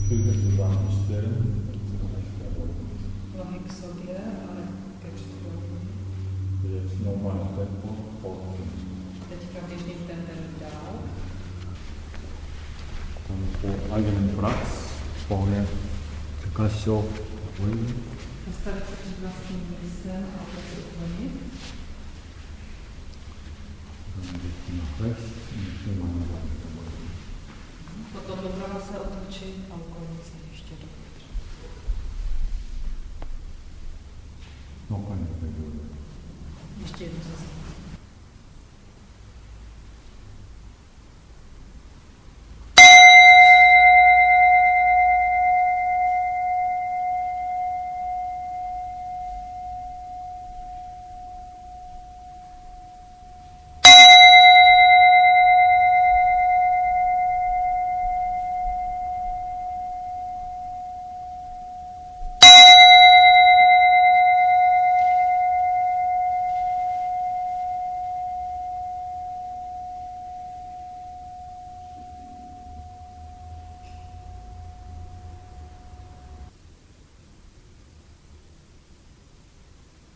Přijďte se tam ještě. Nohy k sobě, ale ke předklonu. Je normálně tempo, pohodlně. Teďka běžný temper dál. Tempo, agent prax, pohodlně. Překážel, pojď. Zastavit se před vlastním místem a opět se uklonit. Potom doprava se otočit a uklonit se ještě dovnitř. No, paní, Ještě jednou zase.